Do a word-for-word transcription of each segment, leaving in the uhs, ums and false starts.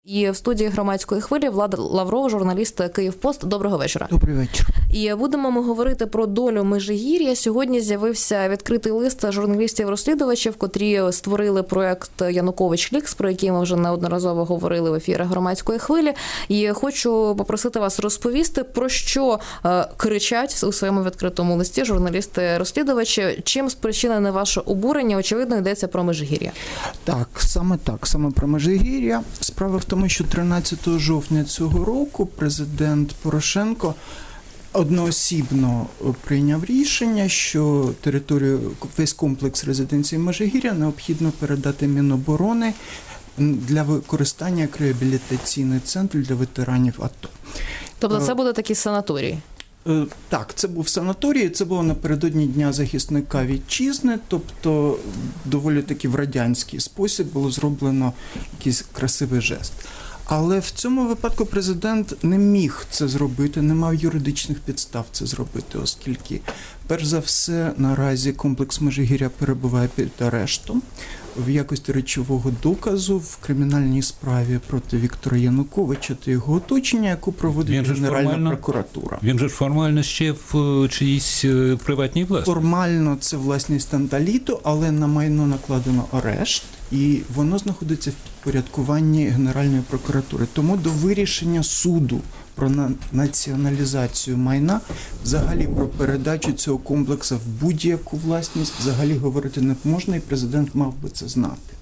І в студії громадської хвилі Влад Лавров, журналіст «Київпост». Доброго вечора. Добрий вечір. І будемо ми говорити про долю Межигір'я. Сьогодні з'явився відкритий лист журналістів-розслідувачів, котрі створили проєкт «Янукович Лікс», про який ми вже неодноразово говорили в ефірах громадської хвилі. І хочу попросити вас розповісти, про що е, кричать у своєму відкритому листі журналісти-розслідувачі. Чим спричинене ваше обурення? Очевидно, йдеться про Межигір'я. Так, саме так, саме про Межигір'я. Справа в тому, що тринадцятого жовтня цього року президент Порошенко одноосібно прийняв рішення, що територію, весь комплекс резиденції Межигір'я необхідно передати Міноборони для використання як реабілітаційний центр для ветеранів АТО. Тобто це буде такий санаторій? Так, це був санаторій, це було напередодні Дня захисника вітчизни, тобто доволі таки в радянський спосіб було зроблено якийсь красивий жест. Але в цьому випадку президент не міг це зробити, не мав юридичних підстав це зробити, оскільки, перш за все, наразі комплекс Межигір'я перебуває під арештом в якості речового доказу в кримінальній справі проти Віктора Януковича та його оточення, яку проводить Генеральна прокуратура. Він же формально ще в чиїсь приватній власності? Формально це власність Анталіту, але на майно накладено арешт, і воно знаходиться в підпорядкуванні Генеральної прокуратури. Тому до вирішення суду про націоналізацію майна, взагалі про передачу цього комплексу в будь-яку власність, взагалі говорити не можна, і президент мав би це знати.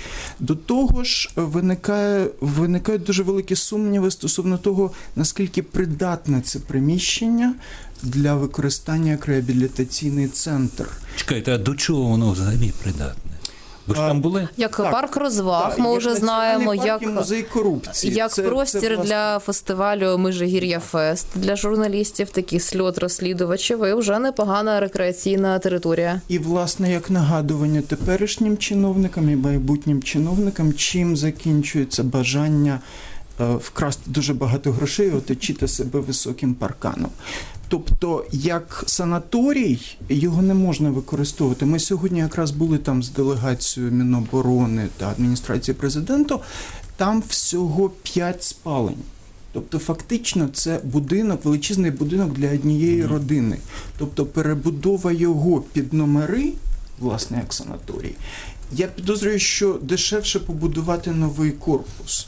До того ж, виникає, виникають дуже великі сумніви стосовно того, наскільки придатне це приміщення для використання як реабілітаційний центр. Чекайте, а до чого воно взагалі придатне? Ви ж там були? Як так, парк розваг, так, ми як вже знаємо, як, музей корупції. як це, простір це, власне... для фестивалю Межигір'я Фест, для журналістів, такий сльот розслідувачів, і вже непогана рекреаційна територія. І, власне, як нагадування теперішнім чиновникам і майбутнім чиновникам, чим закінчується бажання е, вкрасти дуже багато грошей і оточити себе високим парканом. Тобто, як санаторій, його не можна використовувати. Ми сьогодні якраз були там з делегацією Міноборони та адміністрації президента, там всього п'ять спалень. Тобто, фактично, це будинок, величезний будинок для однієї родини. Тобто, перебудова його під номери, власне, як санаторій, я підозрюю, що дешевше побудувати новий корпус.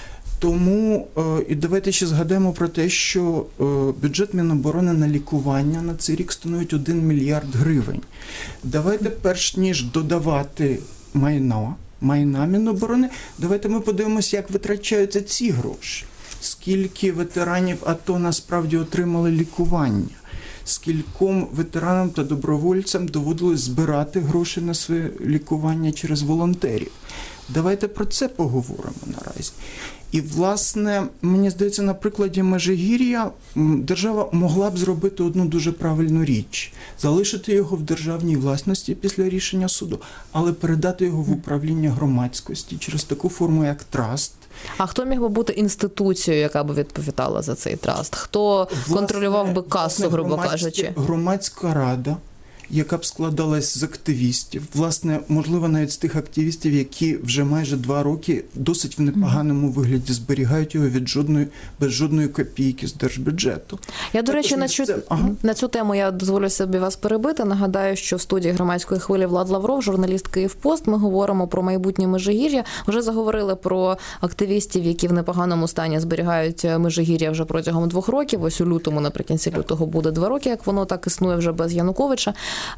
Тому, і давайте ще згадаємо про те, що бюджет Міноборони на лікування на цей рік становить один мільярд гривень. Давайте, перш ніж додавати майно, майна Міноборони, давайте ми подивимося, як витрачаються ці гроші. Скільки ветеранів АТО насправді отримали лікування. Скільком ветеранам та добровольцям доводилось збирати гроші на своє лікування через волонтерів. Давайте про це поговоримо наразі. І, власне, мені здається, на прикладі Межигір'я держава могла б зробити одну дуже правильну річ. Залишити його в державній власності після рішення суду, але передати його в управління громадськості через таку форму, як траст. А хто міг би бути інституцією, яка б відповідала за цей траст? Хто власне, контролював би касу, грубо кажучи? Громадська рада, яка б складалась з активістів, власне, можливо, навіть з тих активістів, які вже майже два роки досить в непоганому вигляді зберігають його від жодної, без жодної копійки з держбюджету. Я, до речі, на цю, ага. на цю тему я дозволю собі вас перебити. Нагадаю, що в студії громадської хвилі Влад Лавров, журналіст «Київпост». Ми говоримо про майбутнє Межигір'я. Вже заговорили про активістів, які в непоганому стані зберігають Межигір'я вже протягом двох років. Ось у лютому, наприкінці лютого, буде два роки, як воно так існує вже без Януковича.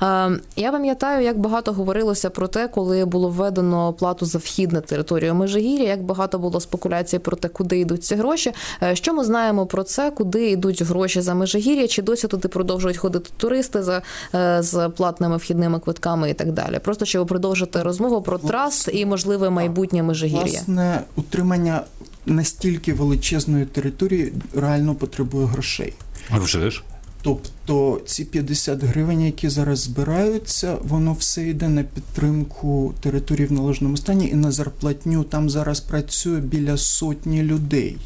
Я пам'ятаю, як багато говорилося про те, коли було введено плату за вхід на територію Межигір'я, як багато було спекуляцій про те, куди йдуть ці гроші. Що ми знаємо про це, куди йдуть гроші за Межигір'я, чи досі туди продовжують ходити туристи за, з платними вхідними квитками і так далі. Просто щоб продовжити розмову про траст і можливе майбутнє Межигір'я. Власне, утримання настільки величезної території реально потребує грошей. А вже ж? Тобто ці п'ятдесят гривень, які зараз збираються, воно все йде на підтримку території в належному стані і на зарплатню. Там зараз працює біля сотні людей.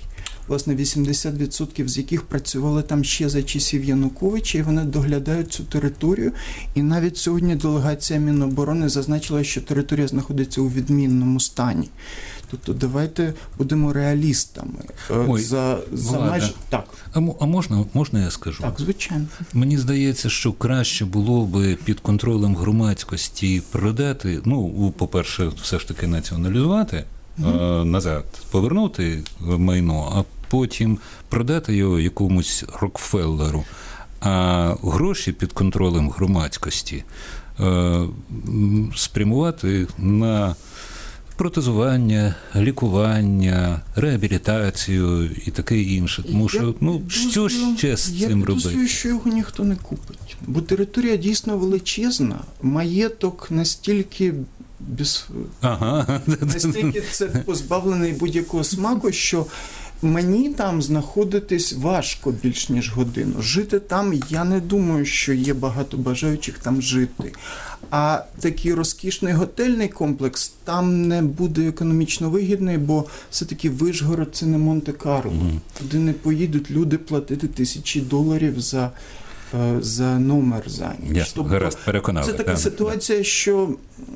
власне, вісімдесят відсотків з яких працювали там ще за часів Януковича, і вони доглядають цю територію. І навіть сьогодні делегація Міноборони зазначила, що територія знаходиться у відмінному стані. Тобто давайте будемо реалістами. Ой, за, за майже... Так. А, а можна, можна я скажу? Так, звичайно. Мені здається, що краще було би під контролем громадськості продати, ну, по-перше, все ж таки націоналізувати, угу. а, назад повернути майно, а потім продати його якомусь Рокфеллеру. А гроші під контролем громадськості а, спрямувати на протезування, лікування, реабілітацію і таке інше. Тому що, ну, що ще з я цим робити? Я підозрюю, що його ніхто не купить. Бо територія дійсно величезна, маєток настільки без... Ага. настільки це позбавлений будь-якого смаку, що мені там знаходитись важко більш ніж годину. Жити там, я не думаю, що є багато бажаючих там жити. А такий розкішний готельний комплекс там не буде економічно вигідний, бо все-таки Вишгород – це не Монте-Карло. Mm. Туди не поїдуть люди платити тисячі доларів за, за номер за ніч. Yes, тобто, гаразд, переконали. Це така так. ситуація, що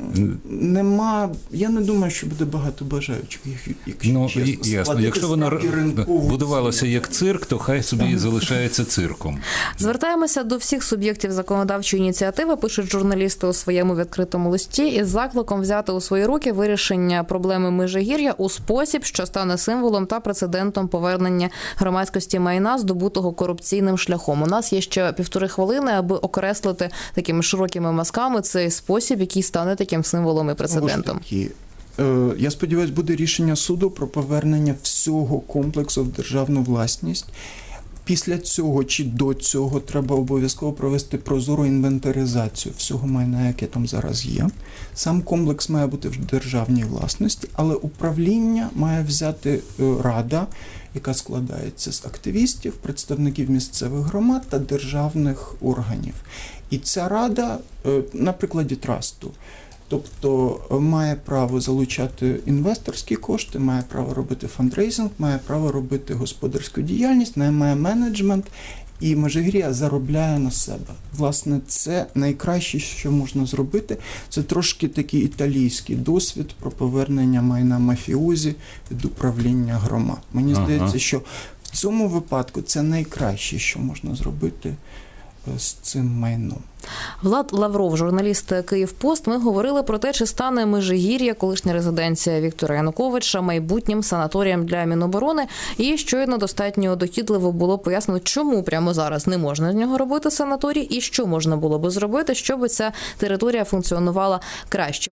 нема, я не думаю, що буде багато бажаючих, якщо ну, чесно. Ясно, якщо воно будувалося як цирк, то хай собі і залишається цирком. Звертаємося до всіх суб'єктів законодавчої ініціативи, пишуть журналісти у своєму відкритому листі, із закликом взяти у свої руки вирішення проблеми Межигір'я у спосіб, що стане символом та прецедентом повернення громадськості майна, здобутого корупційним шляхом. У нас є ще півтори хвилини, аби окреслити такими широкими мазками цей спосіб, який стане таким символом і прецедентом. Я сподіваюся, буде рішення суду про повернення всього комплексу в державну власність. Після цього чи до цього треба обов'язково провести прозору інвентаризацію всього майна, яке там зараз є. Сам комплекс має бути в державній власності, але управління має взяти рада, яка складається з активістів, представників місцевих громад та державних органів. І ця рада, на прикладі трасту, тобто має право залучати інвесторські кошти, має право робити фандрейзинг, має право робити господарську діяльність, має менеджмент, і Межигір'я заробляє на себе. Власне, це найкраще, що можна зробити. Це трошки такий італійський досвід про повернення майна мафіозі від управління громад. Мені ага. здається, що в цьому випадку це найкраще, що можна зробити з цим майном. Влад Лавров, журналіст «Київпост». Ми говорили про те, чи стане Межигір'я, колишня резиденція Віктора Януковича, майбутнім санаторієм для Міноборони. І щойно достатньо дохідливо було пояснено, чому прямо зараз не можна з нього робити санаторій і що можна було би зробити, щоб ця територія функціонувала краще.